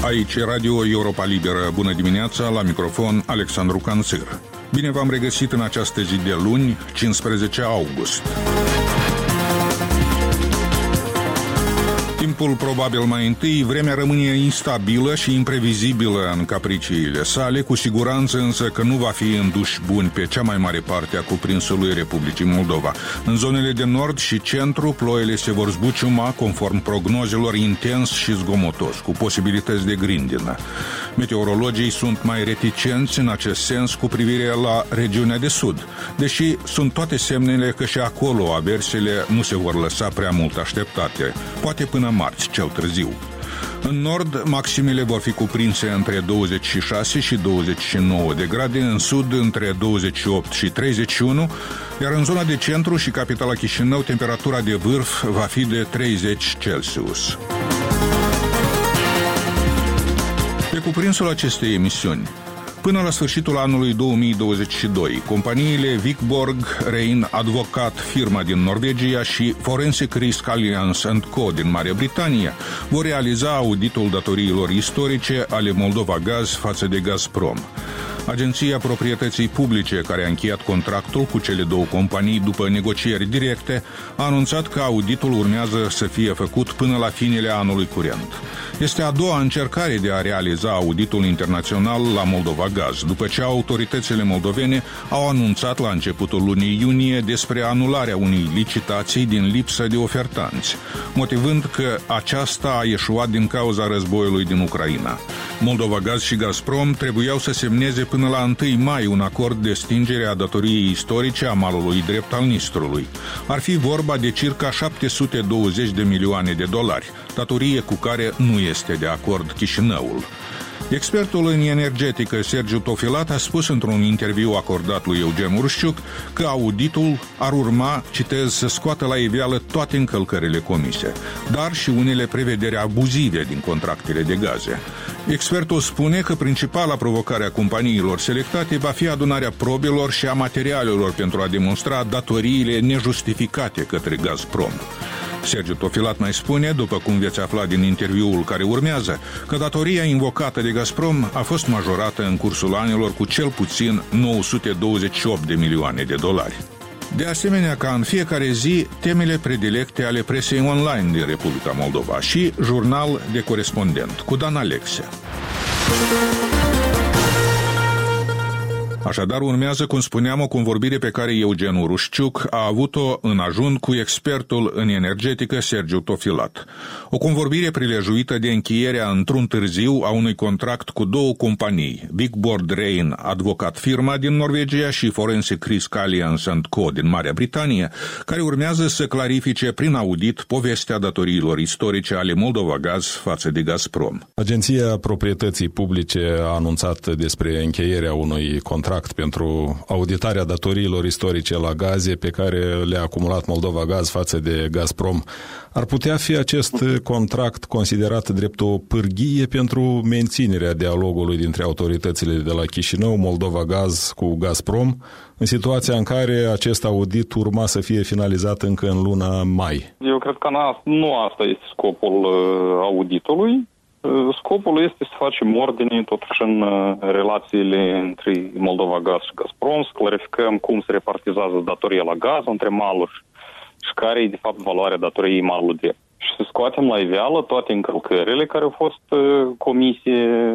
Aici Radio Europa Liberă. Bună dimineața, la microfon Alexandru Canțir. Bine v-am regăsit în această zi de luni, 15 august. Timpul probabil mai întâi, vremea rămâne instabilă și imprevizibilă în capriciile sale, cu siguranță însă că nu va fi în duși buni pe cea mai mare parte a cuprinsului Republicii Moldova. În zonele de nord și centru, ploile se vor zbuciuma conform prognozelor intens și zgomotos, cu posibilități de grindină. Meteorologii sunt mai reticenți în acest sens cu privire la regiunea de sud, deși sunt toate semnele că și acolo aversele nu se vor lăsa prea mult așteptate, poate până marți, cel târziu. În nord, maximele vor fi cuprinse între 26 și 29 de grade, în sud între 28 și 31, iar în zona de centru și capitala Chișinău, temperatura de vârf va fi de 30 Celsius. Pe cuprinsul acestei emisiuni, până la sfârșitul anului 2022, companiile Vicborg, Rein Advocat, firma din Norvegia, și Forensic Risk Alliance & Co. din Marea Britanie vor realiza auditul datoriilor istorice ale Moldova Gaz față de Gazprom. Agenția Proprietății Publice, care a încheiat contractul cu cele două companii după negocieri directe, a anunțat că auditul urmează să fie făcut până la finele anului curent. Este a doua încercare de a realiza auditul internațional la Moldova Gaz, după ce autoritățile moldovene au anunțat la începutul lunii iunie despre anularea unei licitații din lipsă de ofertanți, motivând că aceasta a eșuat din cauza războiului din Ucraina. Moldova Gaz și Gazprom trebuiau să semneze până la 1 mai un acord de stingere a datoriei istorice a malului drept al Nistrului. Ar fi vorba de circa 720 de milioane de dolari, datorie cu care nu este de acord Chișinăul. Expertul în energetică Sergiu Tofilat a spus într-un interviu acordat lui Eugen Urușciuc că auditul ar urma, citez, să scoată la iveală toate încălcările comise, dar și unele prevederi abuzive din contractele de gaze. Expertul spune că principala provocare a companiilor selectate va fi adunarea probelor și a materialelor pentru a demonstra datoriile nejustificate către Gazprom. Sergiu Tofilat mai spune, după cum veți afla din interviul care urmează, că datoria invocată de Gazprom a fost majorată în cursul anilor cu cel puțin 928 de milioane de dolari. De asemenea, ca în fiecare zi, temele predilecte ale presei online din Republica Moldova și Jurnal de Corespondent cu Dan Alexe. Așadar, urmează, cum spuneam, o convorbire pe care Eugen Urușciuc a avut-o în ajun cu expertul în energetică Sergiu Tofilat. O convorbire prilejuită de încheierea într-un târziu a unui contract cu două companii, Vicborg Rein Advocat, firma din Norvegia, și Forensic Risk Alliance & Co. din Marea Britanie, care urmează să clarifice prin audit povestea datoriilor istorice ale Moldova Gaz față de Gazprom. Agenția Proprietății Publice a anunțat despre încheierea unui contract pentru auditarea datoriilor istorice la gaze pe care le-a acumulat Moldova Gaz față de Gazprom. Ar putea fi acest contract considerat drept o pârghie pentru menținerea dialogului dintre autoritățile de la Chișinău, Moldova Gaz cu Gazprom, în situația în care acest audit urma să fie finalizat încă în luna mai? Eu cred că nu asta este scopul auditului. Scopul este să facem ordine totuși în relațiile între Moldova Gaz și Gazprom, să clarificăm cum se repartizează datoria la gaz între maluri și care e de fapt valoarea datoriei malului drept. Și să scoatem la iveală toate încălcările care au fost comise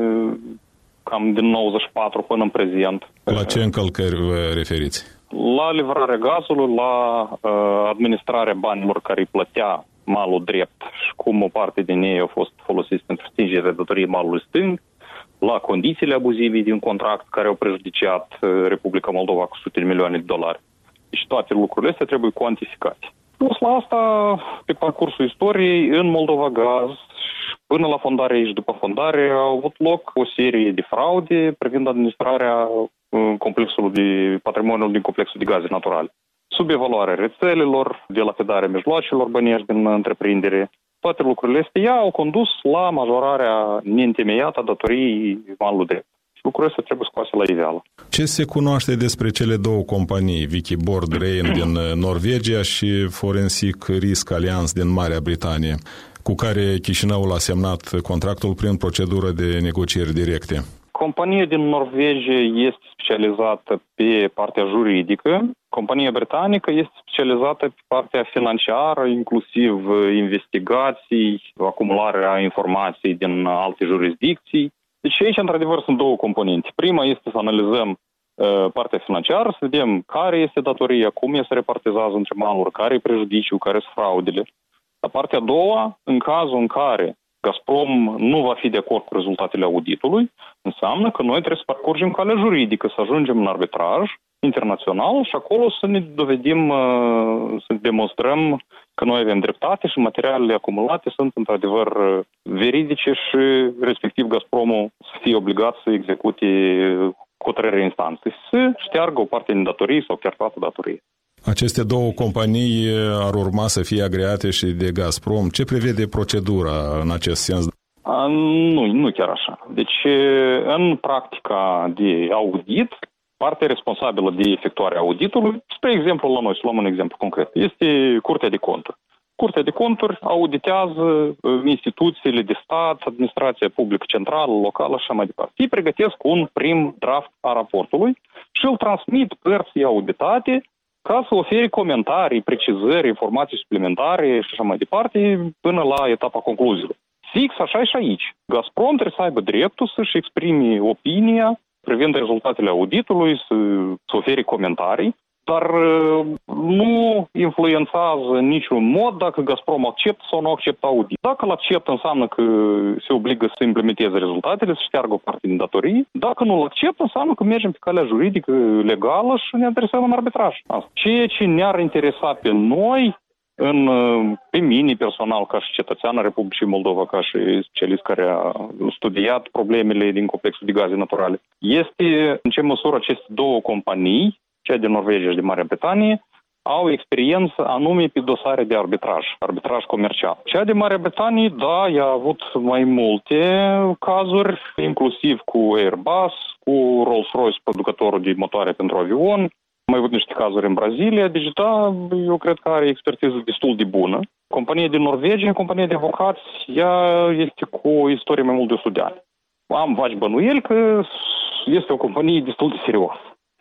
cam din 94 până în prezent. La ce încălcări vă referiți? La livrarea gazului, la administrarea banilor care îi plătea malul drept și cum o parte din ei au fost folosiți pentru stingerea datoriei malului stâng, la condițiile abuzive din contract care au prejudiciat Republica Moldova cu sute de milioane de dolari. Deci toate lucrurile astea trebuie cuantificate. Plus la asta, pe parcursul istoriei, în Moldova Gaz, până la fondare și după fondare, au avut loc o serie de fraude privind administrarea complexului de patrimoniul din complexul de gaze naturale. Subevaluarea rețelelor, dilapidarea mijloacelor bănești din întreprindere. Toate lucrurile astea au condus la majorarea neîntemeiată a datoriei malului drept. Lucrurile astea trebuie scoase la iveală. Ce se cunoaște despre cele două companii, Vicborg Rein din Norvegia și Forensic Risk Alliance din Marea Britanie? cu care Chișinăul a semnat contractul prin procedură de negocieri directe. Compania din Norvegia este specializată pe partea juridică, compania britanică este specializată pe partea financiară, inclusiv investigații, acumularea informației din alte jurisdicții. Deci aici, într-adevăr, sunt două componente. Prima este să analizăm partea financiară, să vedem care este datoria, cum se repartizează între maluri, care e prejudiciul, care sunt fraudele. La partea a doua, în cazul în care Gazprom nu va fi de acord cu rezultatele auditului, înseamnă că noi trebuie să parcurgem calea juridică, să ajungem în arbitraj internațional și acolo să ne dovedim, să demonstrăm că noi avem dreptate și materialele acumulate sunt într-adevăr veridice și respectiv Gazpromul să fie obligat să execute hotărârea instanței, să șteargă o parte din datorii sau chiar toată datorie. Aceste două companii ar urma să fie agreate și de Gazprom. Ce prevede procedura în acest sens? Nu chiar așa. Deci, în practica de audit, partea responsabilă de efectuarea auditului, spre exemplu la noi, să luăm un exemplu concret, este Curtea de Conturi. Curtea de Conturi auditează instituțiile de stat, administrația publică centrală, locală și așa mai departe. Ei pregătesc un prim draft a raportului și îl transmit părții auditate ca să ofere comentarii, precizări, informații suplimentare și așa mai departe până la etapa concluziilor. Fix așa și aici. Gazprom trebuie să aibă dreptul să-și exprime opinia privind rezultatele auditului, să ofere comentarii, dar nu influențează în niciun mod dacă Gazprom acceptă sau nu acceptă audit. Dacă îl acceptă, înseamnă că se obligă să implementeze rezultatele, să șteargă o parte din datorii. Dacă nu îl acceptă, înseamnă că mergem pe calea juridică legală și ne adresăm în arbitraj. Ceea ce ne-ar interesa pe noi, pe mine personal, ca și cetățean al Republicii Moldova, ca și specialist care a studiat problemele din complexul de gaze naturale, este în ce măsură aceste două companii, cea de Norvegia și de Marea Britanie, au experiență anume pe dosare de arbitraj comercial. Cea de Marea Britanie, da, ea a avut mai multe cazuri, inclusiv cu Airbus, cu Rolls-Royce, producătorul de motoare pentru avion, mai avut niște cazuri în Brazilia, deci da, eu cred că are expertiză destul de bună. Compania din Norvegia, compania de avocați, ea este cu o istorie mai mult de 100 de ani. Am vaci bănuieli că este o companie destul de serioasă.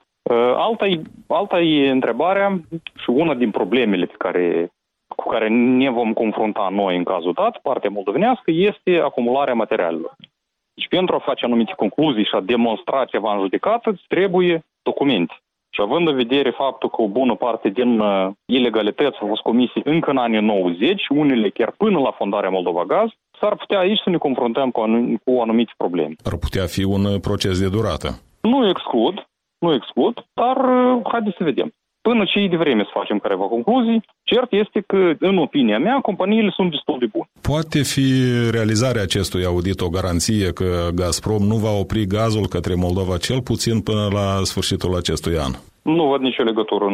Alta e întrebarea și una din problemele cu care ne vom confrunta noi în cazul dat, partea moldovenească, este acumularea materialelor. Deci pentru a face anumite concluzii și a demonstra ceva în judecată, îți trebuie documente. Și având în vedere faptul că o bună parte din ilegalități au fost comise încă în anii 90, unele chiar până la fondarea Moldova Gaz, s-ar putea aici să ne confruntăm cu anumite probleme. Ar putea fi un proces de durată. Nu exclud, dar haideți să vedem. Până ce e de vreme să facem careva concluzii, cert este că, în opinia mea, companiile sunt destul de bune. Poate fi realizarea acestui audit o garanție că Gazprom nu va opri gazul către Moldova cel puțin până la sfârșitul acestui an? Nu văd nicio legătură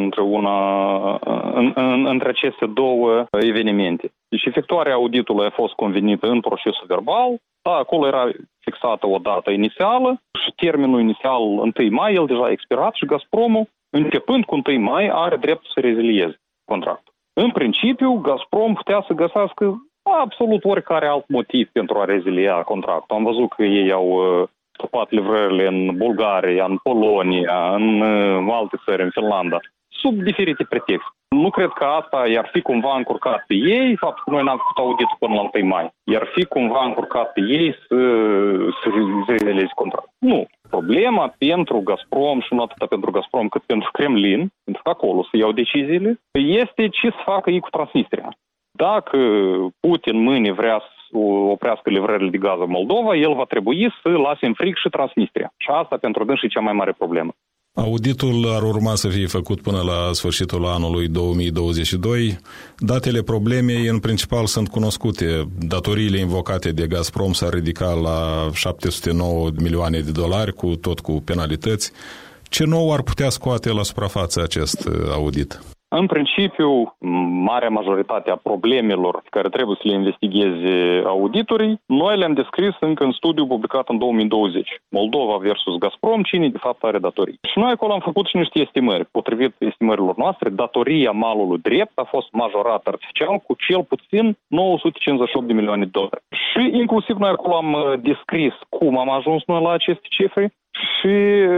între aceste două evenimente. Deci efectuarea auditului a fost convenită în procesul verbal, da, acolo era fixată o dată inițială și termenul inițial 1 mai, el deja a expirat și Gazpromul, începând cu 1 mai, are dreptul să rezilieze contractul. În principiu, Gazprom putea să găsească absolut oricare alt motiv pentru a rezilia contractul. Am văzut că ei au stopat livrările în Bulgaria, în Polonia, în alte țări, în Finlanda, sub diferite pretexte. Nu cred că asta i-ar fi cumva încurcat pe ei, faptul că noi n-am făcut auditul până la 1 mai. I-ar fi cumva încurcat pe ei să rezilieze contractul. Nu. Problema pentru Gazprom și nu atât pentru Gazprom cât pentru Kremlin, pentru că acolo să iau deciziile, este ce să facă ei cu Transnistria. Dacă Putin mâine vrea să oprească livrările de gaz în Moldova, el va trebui să lase în frig și Transnistria. Și asta pentru dâns e cea mai mare problemă. Auditul ar urma să fie făcut până la sfârșitul anului 2022. Datele problemei în principal sunt cunoscute. Datoriile invocate de Gazprom s-ar ridica la 709 milioane de dolari, tot cu penalități. Ce nou ar putea scoate la suprafață acest audit? În principiu, marea majoritate a problemelor care trebuie să le investigheze auditorii, noi le-am descris încă în studiu publicat în 2020. Moldova versus Gazprom, cine de fapt are datorii. Și noi acolo am făcut și niște estimări. Potrivit estimărilor noastre, datoria malului drept a fost majorată artificial cu cel puțin 958 de milioane de dolari. Și inclusiv noi acolo am descris cum am ajuns noi la aceste cifre și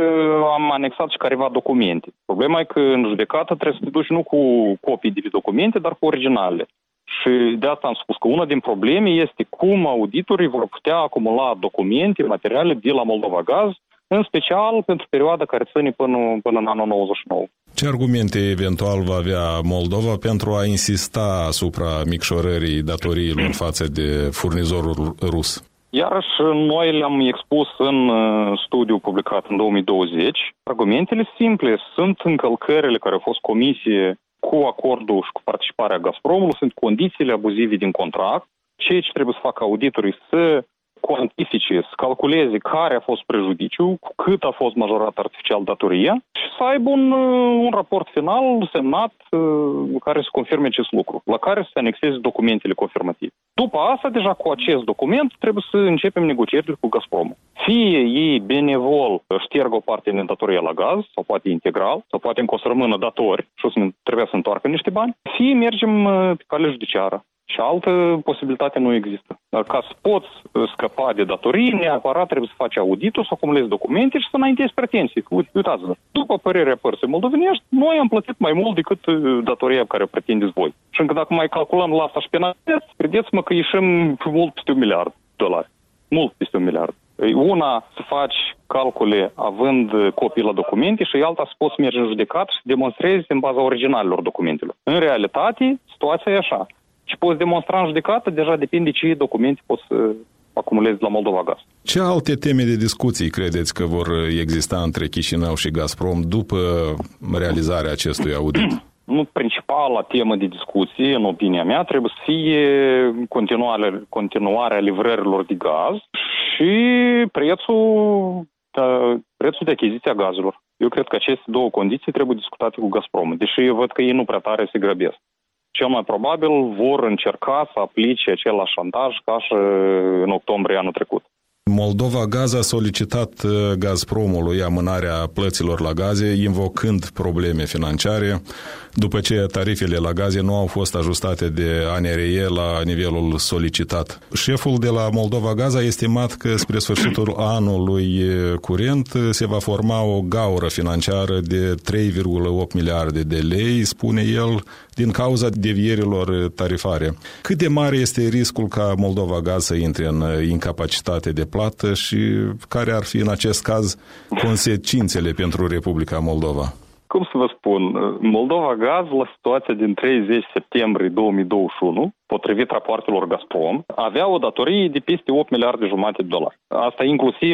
am anexat și careva documente. Problema e că în judecată trebuie să te duci nu cu copii de documente, dar cu originale. Și de asta am spus că una din probleme este cum auditorii vor putea acumula documente, materiale de la Moldova Gaz, în special pentru perioada care ține până în anul 99. Ce argumente eventual va avea Moldova pentru a insista asupra micșorării datoriilor față de furnizorul rus? Iarăși, noi le-am expus în studiu publicat în 2020. Argumentele simple sunt încălcările care au fost comise cu acordul și cu participarea Gazpromului, sunt condițiile abuzive din contract, ceea ce trebuie să facă auditorii să cuantifice, să calculeze care a fost prejudiciul, cu cât a fost majorat artificial datoria și să aibă un raport final semnat care să confirme acest lucru, la care să se anexeze documentele confirmative. După asta, deja cu acest document, trebuie să începem negocierile cu Gazpromul. Fie ei benevol șterg o parte din datoria la gaz, sau poate integral, sau poate încă o să rămână datori și trebuie să întoarcă niște bani, fie mergem pe cale judiciară. Și altă posibilitate nu există. Dar ca să poți scăpa de datorii, neapărat trebuie să faci auditul, să acumulezi documente și să înaintezi pretenții. Uitați-vă, după părerea părții moldovenești, noi am plătit mai mult decât datoria pe care o pretindeți voi. Și încă dacă mai calculăm la asta și penalități, credeți-mă că ieșim mult peste $1 miliard. Mult peste $1 miliard. Una să faci calcule având copii la documente și alta să poți merge în judecată și demonstrezi în baza originalelor documentelor. În realitate, situația e așa. Și poți demonstra în judecată, deja depinde ce documente poți să acumulezi la Moldova Gaz. Ce alte teme de discuții credeți că vor exista între Chișinău și Gazprom după realizarea acestui audit? Principala temă de discuție, în opinia mea, trebuie să fie continuarea livrărilor de gaz și prețul de achiziție a gazelor. Eu cred că aceste două condiții trebuie discutate cu Gazprom, deși eu văd că ei nu prea tare se grăbesc. Cel mai probabil vor încerca să aplice același șantaj ca și în octombrie anul trecut. Moldova Gaz a solicitat Gazpromului amânarea plăților la gaze, invocând probleme financiare, după ce tarifele la gaze nu au fost ajustate de ANRE la nivelul solicitat. Șeful de la Moldova Gaz a estimat că spre sfârșitul anului curent se va forma o gaură financiară de 3,8 miliarde de lei, spune el, din cauza devierilor tarifare. Cât de mare este riscul ca Moldova Gaz să intre în incapacitate de plată și care ar fi în acest caz consecințele pentru Republica Moldova? Cum să vă spun, Moldova Gaz, la situația din 30 septembrie 2021, potrivit rapoartelor Gazprom, avea o datorie de peste 8 miliarde jumate de dolari. Asta inclusiv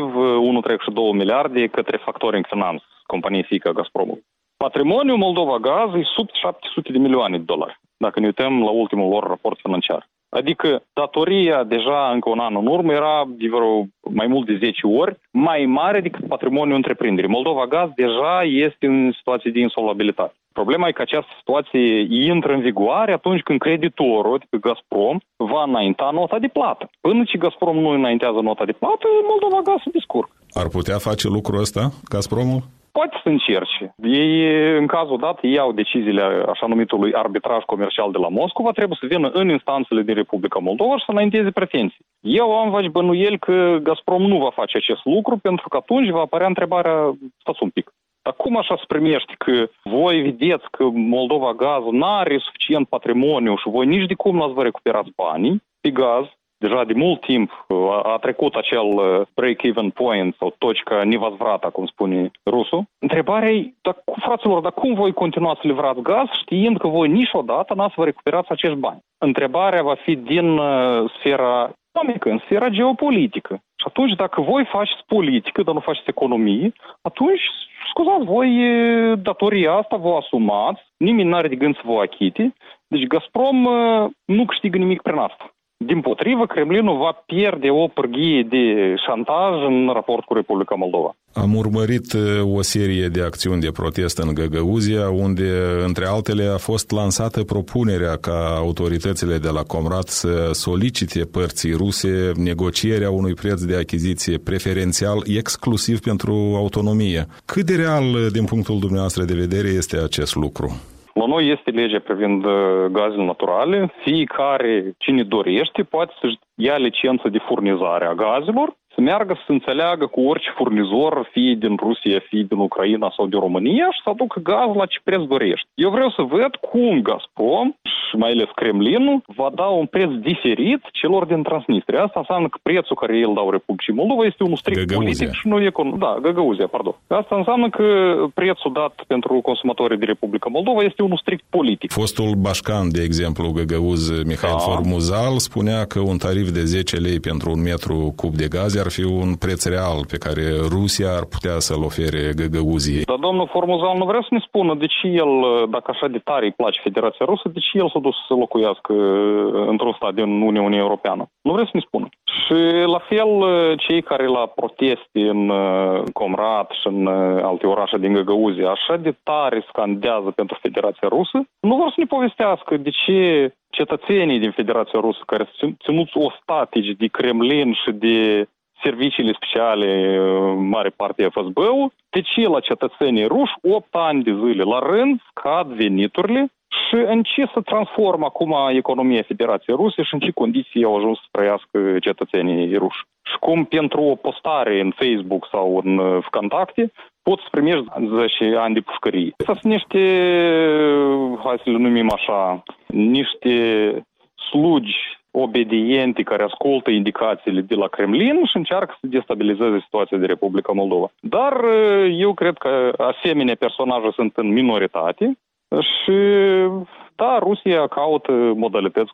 1,2 miliarde către Factoring Finance, companie fiică Gazpromului. Patrimoniul Moldova Gaz e sub 700 de milioane de dolari, dacă ne uităm la ultimul lor raport financiar. Adică datoria deja încă un an în urmă era de vreo mai mult de 10 ori mai mare decât patrimoniul întreprinderii. Moldova Gaz deja este în situație de insolvabilitate. Problema e că această situație intră în vigoare atunci când creditorul, adică Gazprom, va înainta nota de plată. Până ce Gazprom nu înaintează nota de plată, Moldova Gaz se descurcă. Ar putea face lucrul ăsta, Gazpromul? Poate să încerce. Ei, în cazul dat, iau deciziile așa numitului arbitraj comercial de la Moscova, trebuie să vină în instanțele din Republica Moldova și să înainteze pretenții. Eu am vaci bănuieli că Gazprom nu va face acest lucru, pentru că atunci va apărea întrebarea, stați un pic, dar cum așa se primește că voi vedeți că Moldova Gaz n-are suficient patrimoniu și voi nici de cum n-ați vă recuperați banii pe gaz? Deja de mult timp a trecut acel break-even point sau точка невозврата, cum spune rusul. Întrebarea e, fraților, dar cum voi continua să livrați gaz știind că voi niciodată n-ați vă recuperați acești bani? Întrebarea va fi din sfera economică, în sfera geopolitică. Și atunci, dacă voi faceți politică, dar nu faceți economie, atunci, scuzați, voi datoria asta vă asumați, nimeni n-are de gând să vă achite, deci Gazprom nu câștigă nimic prin asta. Dimpotrivă, Kremlinul va pierde o pârghie de șantaj în raport cu Republica Moldova. Am urmărit o serie de acțiuni de protest în Găgăuzia, unde, între altele, a fost lansată propunerea ca autoritățile de la Comrat să solicite părții ruse negocierea unui preț de achiziție preferențial exclusiv pentru autonomie. Cât de real, din punctul dumneavoastră de vedere, este acest lucru? La noi este legea privind gazele naturale. Fiecare, cine dorește, poate să-și ia licență de furnizare a gazelor, să meargă să se înțeleagă cu orice furnizor, fie din Rusia, fie din Ucraina sau din România, și să aducă gaz la ce preț dorește. Eu vreau să văd cum Gazprom, și mai ales Kremlinul, va da un preț diferit celor din Transnistria. Asta înseamnă că prețul care îl dau Republicii Moldova este unul strict politic și nu economic. Da, Găgăuzia, pardon. Asta înseamnă că prețul dat pentru consumatorii de Republica Moldova este unul strict politic. Fostul bașcan, de exemplu, Găgăuz, Mihail Formuzal, spunea că un tarif de 10 lei pentru un metru cub de gaze ar fi un preț real pe care Rusia ar putea să-l ofere Găgăuziei. Dar domnul Formuzal nu vrea să ne spună de ce el, dacă așa de tare îi place Federația Rusă, de ce el s-a dus să locuiască într-un stat din Uniunea Europeană. Nu vrea să ne spună. Și la fel, cei care la proteste în Comrat și în alte orașe din Găgăuzia așa de tare scandează pentru Federația Rusă, nu vor să ne povestească de ce cetățenii din Federația Rusă care sunt ținuți ostatici de Kremlin și de serviciile speciale, mare parte FSB-ul, de ce la cetățenii ruși 8 ani de zile la rând scad veniturile și în ce se transformă acum economia Federației Ruse și în ce condiții au ajuns să trăiască cetățenii ruși. Și cum pentru o postare în Facebook sau în Vkontakte poți să primești 10 ani de pușcărie. Asta sunt niște, hai să le numim așa, niște slugi obediente care ascultă indicațiile de la Kremlin și încearcă să destabilizeze situația de Republica Moldova. Dar eu cred că asemenea personaje sunt în minoritate și da, Rusia caută modalități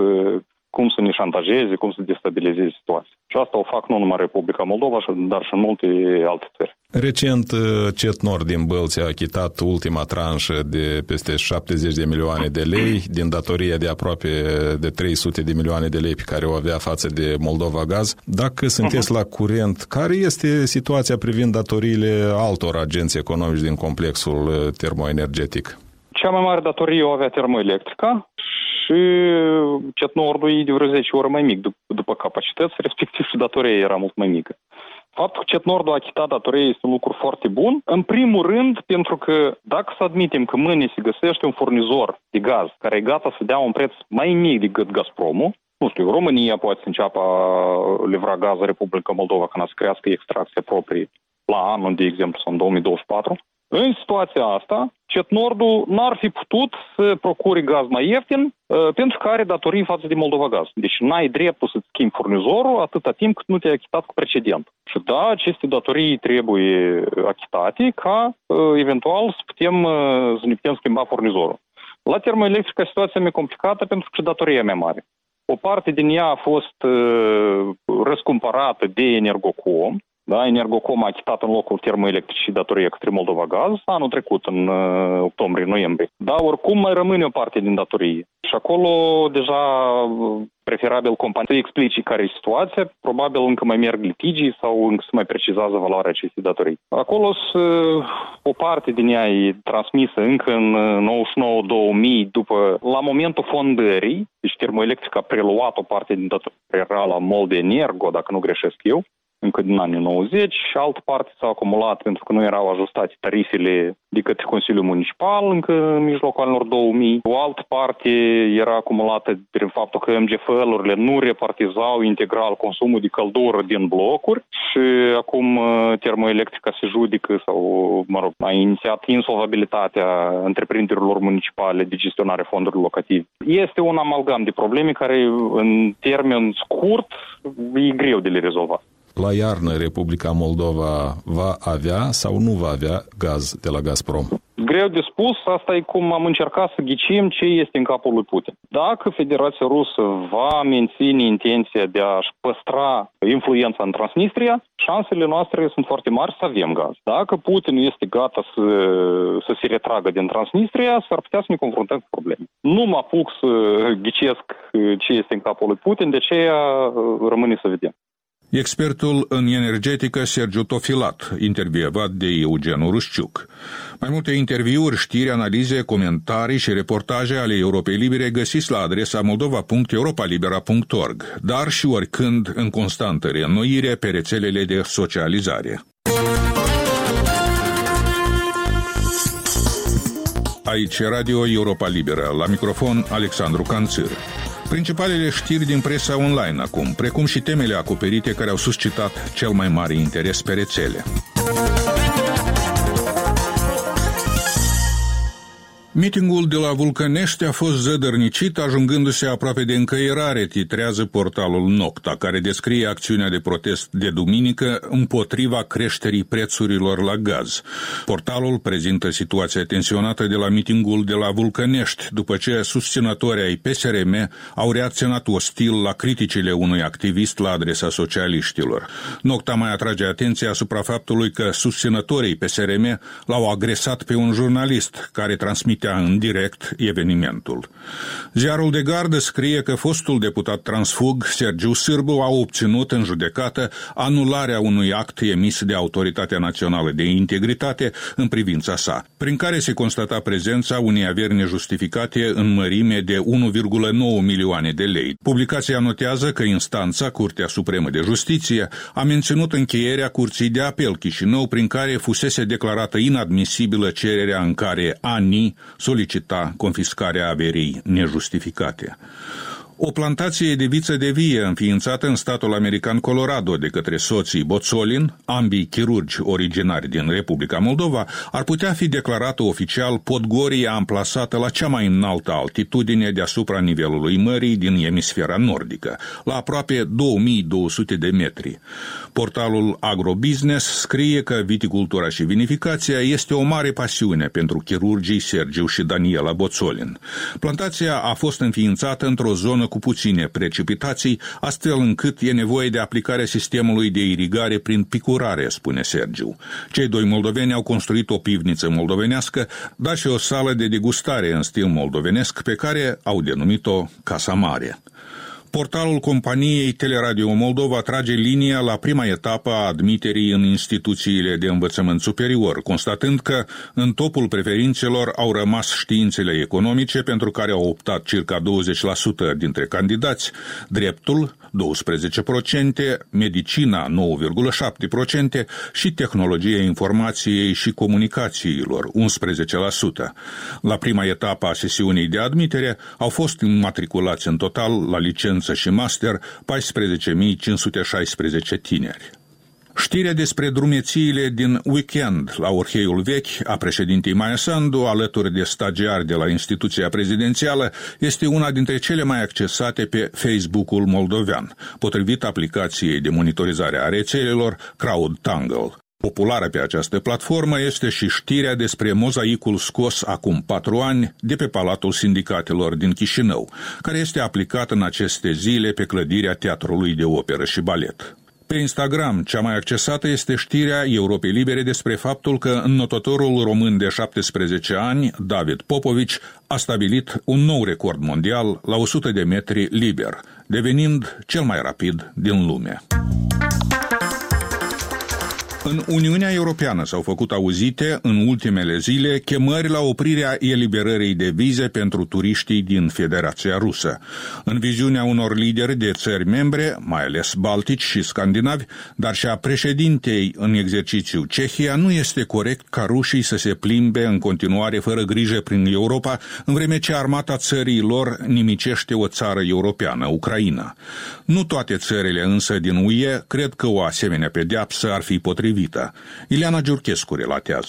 cum să ne șantajeze, cum să destabilizeze situația. Și asta o fac nu numai Republica Moldova, dar și în multe alte țări. Recent, Cetnor din Bălți a achitat ultima tranșă de peste 70 de milioane de lei din datoria de aproape de 300 de milioane de lei pe care o avea față de Moldova Gaz. Dacă sunteți la curent, care este situația privind datoriile altor agenți economici din complexul termoenergetic? Cea mai mare datorie o avea Termoelectrica și Cetnordul e de vreo 10 ori mai mic după capacități, respectiv și datoria era mult mai mică. Faptul că Cetnordul a achitat datoria este un lucru foarte bun. În primul rând, pentru că dacă să admitem că mâine se găsește un furnizor de gaz care e gata să dea un preț mai mic decât Gazpromul, nu știu, România poate să înceapă a livra gaz în Republica Moldova când să crească extracția proprie la anul, de exemplu, sau în 2024, în situația asta, Cetnordul n-ar fi putut să procure gaz mai ieftin pentru că are datorii față de Moldova Gaz. Deci n-ai dreptul să-ți schimbi furnizorul atâta timp cât nu te-ai achitat cu precedent. Și da, aceste datorii trebuie achitate ca eventual să ne putem schimba furnizorul. La Termoelectrica situația e complicată pentru că datoria e mai mare. O parte din ea a fost răscumpărată de Energocom. Da, Energocom a achitat în locul Termoelectricii datoria către Moldova Gaz anul trecut, în octombrie-noiembrie. Dar oricum mai rămâne o parte din datorie. Și acolo deja preferabil companii să explice care e situația, probabil încă mai merg litigii sau încă se mai precizează valoarea acestei datorii. Acolo o parte din ea e transmisă încă în 99-2000 la momentul fondării, deci Termoelectrica a preluat o parte din datorie, era la Moldenergo, dacă nu greșesc eu, încă din anii 90 și altă parte s-a acumulat pentru că nu erau ajustate tarifele de către Consiliul Municipal încă în mijlocul anilor 2000. O altă parte era acumulată prin faptul că MGFL-urile nu repartizau integral consumul de căldură din blocuri și acum Termoelectrica se judică sau, a inițiat insolvabilitatea întreprinderilor municipale de gestionare fondurilor locative. Este un amalgam de probleme care în termen scurt e greu de le rezolva. la iarnă Republica Moldova va avea sau nu va avea gaz de la Gazprom? Greu de spus, asta e cum am încercat să ghicim ce este în capul lui Putin. Dacă Federația Rusă va menține intenția de a-și păstra influența în Transnistria, șansele noastre sunt foarte mari să avem gaz. Dacă Putin este gata să se retragă din Transnistria, s-ar putea să ne confruntăm cu probleme. Nu mă apuc să ghicesc ce este în capul lui Putin, de aceea rămâne să vedem. Expertul în energetică Sergiu Tofilat, intervievat de Eugen Urusciuc. Mai multe interviuri, știri, analize, comentarii și reportaje ale Europei Libere găsiți la adresa moldova.europalibera.org, dar și oricând în constantă reînnoire pe rețelele de socializare. Aici Radio Europa Liberă, la microfon Alexandru Canțir. Principalele știri din presa online acum, precum și temele acoperite care au suscitat cel mai mare interes pe rețele. Mitingul de la Vulcănești a fost zădărnicit, ajungându-se aproape de încăierare, titrează portalul Nocta, care descrie acțiunea de protest de duminică împotriva creșterii prețurilor la gaz. Portalul prezintă situația tensionată de la mitingul de la Vulcănești, după ce susținătorii ai PSRM au reacționat ostil la criticile unui activist la adresa socialiștilor. Nocta mai atrage atenția asupra faptului că susținătorii PSRM l-au agresat pe un jurnalist care transmite în direct evenimentul. Ziarul de Gardă scrie că fostul deputat transfug Sergiu Sârbu a obținut în judecată anularea unui act emis de Autoritatea Națională de Integritate în privința sa, prin care se constata prezența unei averi nejustificate în mărime de 1,9 milioane de lei. Publicația notează că instanța, Curtea Supremă de Justiție, a menținut încheierea Curții de Apel Chișinău, prin care fusese declarată inadmisibilă cererea în care ANI solicita confiscarea averii nejustificate. O plantație de viță de vie înființată în statul american Colorado de către soții Boțolin, ambii chirurgi originari din Republica Moldova, ar putea fi declarată oficial Podgoria amplasată la cea mai înaltă altitudine deasupra nivelului mării din emisfera nordică, la aproape 2200 de metri. Portalul Agrobusiness scrie că viticultura și vinificația este o mare pasiune pentru chirurgii Sergiu și Daniela Boțolin. Plantația a fost înființată într-o zonă cu puține precipitații, astfel încât e nevoie de aplicarea sistemului de irigare prin picurare, spune Sergiu. Cei doi moldoveni au construit o pivniță moldovenească, dar și o sală de degustare în stil moldovenesc, pe care au denumit-o Casa Mare. Portalul companiei Teleradio Moldova trage linia la prima etapă a admiterii în instituțiile de învățământ superior, constatând că în topul preferințelor au rămas științele economice, pentru care au optat circa 20% dintre candidați, dreptul 12%, medicina 9,7% și tehnologia informației și comunicațiilor 11%. La prima etapă a sesiunii de admitere au fost înmatriculați în total la licență și master 14.516 tineri. Știrea despre drumețiile din weekend la Orheiul Vechi a președintei Maia Sandu, alături de stagiari de la instituția prezidențială, este una dintre cele mai accesate pe Facebook-ul moldovean, potrivit aplicației de monitorizare a rețelelor CrowdTangle. Populară pe această platformă este și știrea despre mozaicul scos acum 4 ani de pe Palatul Sindicatelor din Chișinău, care este aplicat în aceste zile pe clădirea Teatrului de Operă și Balet. Pe Instagram, cea mai accesată este știrea Europei Libere despre faptul că înnotătorul român de 17 ani, David Popovici, a stabilit un nou record mondial la 100 de metri liber, devenind cel mai rapid din lume. În Uniunea Europeană s-au făcut auzite în ultimele zile chemări la oprirea eliberării de vize pentru turiștii din Federația Rusă. În viziunea unor lideri de țări membre, mai ales baltici și scandinavi, dar și a președintei în exercițiu Cehia, nu este corect ca rușii să se plimbe în continuare fără grijă prin Europa, în vreme ce armata țării lor nimicește o țară europeană, Ucraina. Nu toate țările însă din UE cred că o asemenea pedeapsă ar fi potrivită. Ileana Giurchescu relatează.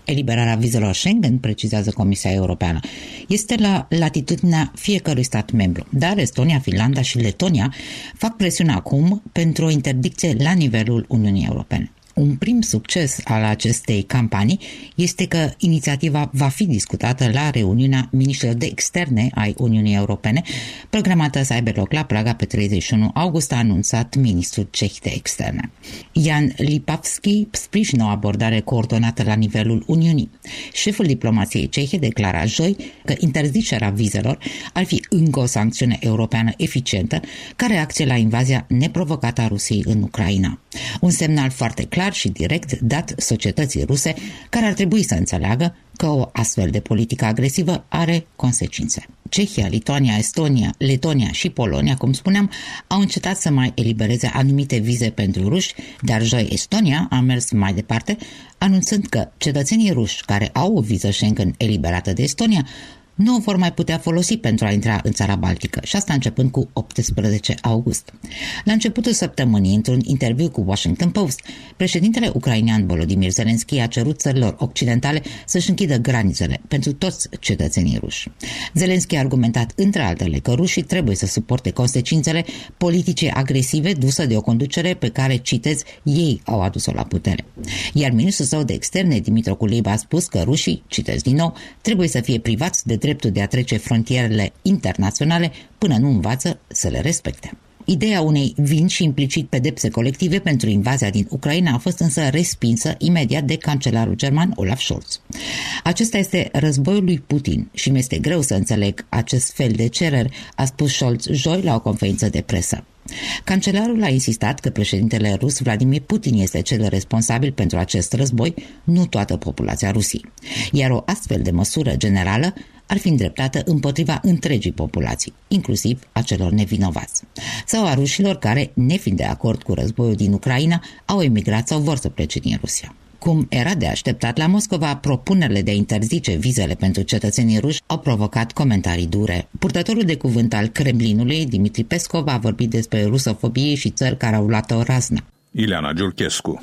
Eliberarea vizelor Schengen, precizează Comisia Europeană, este la latitudinea fiecărui stat membru, dar Estonia, Finlanda și Letonia fac presiune acum pentru o interdicție la nivelul Uniunii Europene. Un prim succes al acestei campanii este că inițiativa va fi discutată la reuniunea miniștrilor de externe ai Uniunii Europene, programată să aibă loc la Praga pe 31 august, a anunțat ministrul ceh de externe. Jan Lipavsky sprijină o abordare coordonată la nivelul Uniunii. Șeful diplomației cehe declara joi că interzicerea vizelor ar fi încă o sancțiune europeană eficientă ca reacție la invazia neprovocată a Rusiei în Ucraina. Un semnal foarte clar și direct dat societății ruse, care ar trebui să înțeleagă că o astfel de politică agresivă are consecințe. Cehia, Lituania, Estonia, Letonia și Polonia, cum spuneam, au încetat să mai elibereze anumite vize pentru ruși, dar joi Estonia a mers mai departe, anunțând că cetățenii ruși care au o viză Schengen eliberată de Estonia nu o vor mai putea folosi pentru a intra în țara Baltică, și asta începând cu 18 august. La începutul săptămânii, într-un interviu cu Washington Post, președintele ucrainean Volodymyr Zelensky a cerut țărilor occidentale să-și închidă granițele pentru toți cetățenii ruși. Zelensky a argumentat, între altele, că rușii trebuie să suporte consecințele politicii agresive duse de o conducere pe care, citez, ei au adus-o la putere. Iar ministrul său de externe, Dmytro Kuleba, a spus că rușii, citez din nou, trebuie să fie privați de dreptul de a trece frontierele internaționale până nu învață să le respecte. Ideea unei vin și implicit pedepse colective pentru invazia din Ucraina a fost însă respinsă imediat de cancelarul german Olaf Scholz. Acesta este războiul lui Putin și mi-este greu să înțeleg acest fel de cereri, a spus Scholz joi la o conferință de presă. Cancelarul a insistat că președintele rus Vladimir Putin este cel responsabil pentru acest război, nu toată populația Rusiei. Iar o astfel de măsură generală ar fi îndreptată împotriva întregii populații, inclusiv a celor nevinovați, sau a rușilor care, nefiind de acord cu războiul din Ucraina, au emigrat sau vor să plece din Rusia. Cum era de așteptat la Moscova, propunerile de a interzice vizele pentru cetățenii ruși au provocat comentarii dure. Purtătorul de cuvânt al Kremlinului, Dmitri Peskov, a vorbit despre rusofobie și țări care au luat-o razna. Ileana Giurchescu.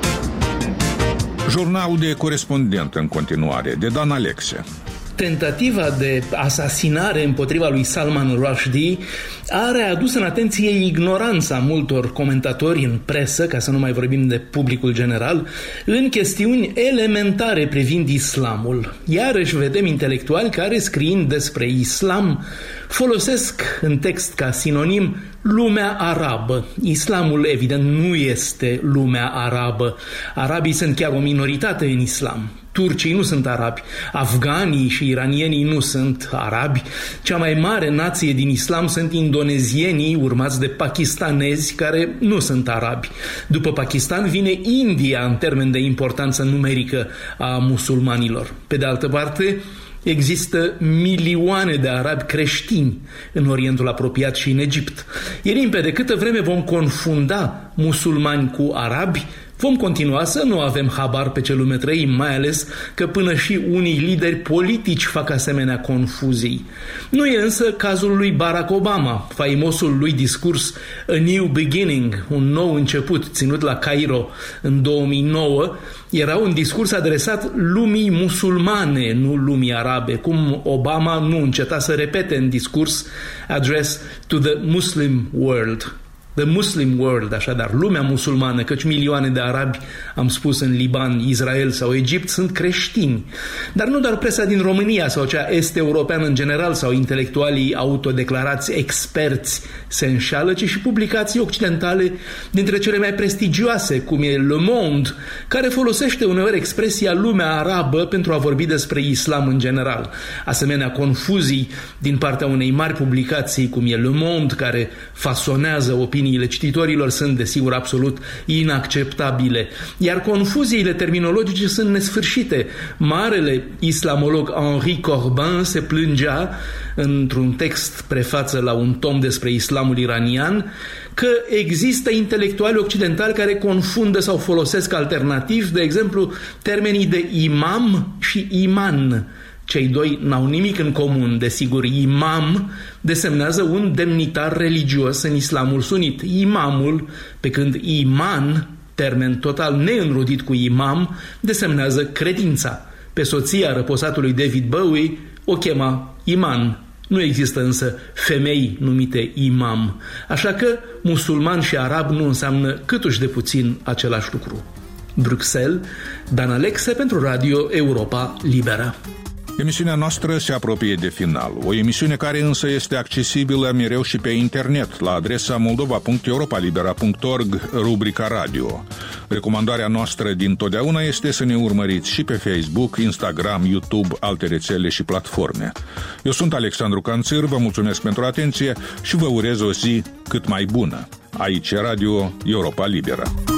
Jurnalul de corespondent în continuare, de Dan Alexe. Tentativa de asasinare împotriva lui Salman Rushdie a readus în atenție ignoranța multor comentatori în presă, ca să nu mai vorbim de publicul general, în chestiuni elementare privind islamul. Iarăși vedem intelectuali care, scriind despre islam, folosesc în text ca sinonim lumea arabă. Islamul, evident, nu este lumea arabă. Arabii sunt chiar o minoritate în islam. Turcii nu sunt arabi, afganii și iranienii nu sunt arabi. Cea mai mare nație din islam sunt indonezienii, urmați de pakistanezi, care nu sunt arabi. După Pakistan vine India în termen de importanță numerică a musulmanilor. Pe de altă parte, există milioane de arabi creștini în Orientul apropiat și în Egipt. E limpede, câtă vreme vom confunda musulmani cu arabi, vom continua să nu avem habar pe ce lume trăim, mai ales că până și unii lideri politici fac asemenea confuzii. Nu e însă cazul lui Barack Obama, faimosul lui discurs A New Beginning, un nou început, ținut la Cairo în 2009, era un discurs adresat lumii musulmane, nu lumii arabe, cum Obama nu înceta să repete în discurs Address to the Muslim World. The Muslim World, așadar, lumea musulmană, căci milioane de arabi, am spus, în Liban, Israel sau Egipt, sunt creștini. Dar nu doar presa din România sau cea est-europeană în general sau intelectualii autodeclarați experți se înșală, ci și publicații occidentale dintre cele mai prestigioase, cum e Le Monde, care folosește uneori expresia lumea arabă pentru a vorbi despre islam în general. Asemenea confuzii din partea unei mari publicații, cum e Le Monde, care fasonează opiniile cititorilor, sunt desigur absolut inacceptabile. Iar confuziile terminologice sunt nesfârșite. Marele islamolog Henri Corbin se plângea într-un text prefață la un tom despre islamul iranian că există intelectuali occidentali care confundă sau folosesc alternativ, de exemplu, termenii de imam și iman. Cei doi n-au nimic în comun, desigur. Imam desemnează un demnitar religios în islamul sunit. Imamul, pe când iman termen total neînrodit cu imam, desemnează credința. Pe soția răposatului David Bowie o chema Iman. Nu există însă femei numite imam, așa că musulman și arab nu înseamnă câtuși de puțin același lucru. Bruxelles, Dan Alexe pentru Radio Europa Liberă. Emisiunea noastră se apropie de final. O emisiune care însă este accesibilă mereu și pe internet, la adresa moldova.europalibera.org, rubrica radio. Recomandarea noastră din totdeauna este să ne urmăriți și pe Facebook, Instagram, YouTube, alte rețele și platforme. Eu sunt Alexandru Canțir, vă mulțumesc pentru atenție și vă urez o zi cât mai bună. Aici Radio Europa Liberă.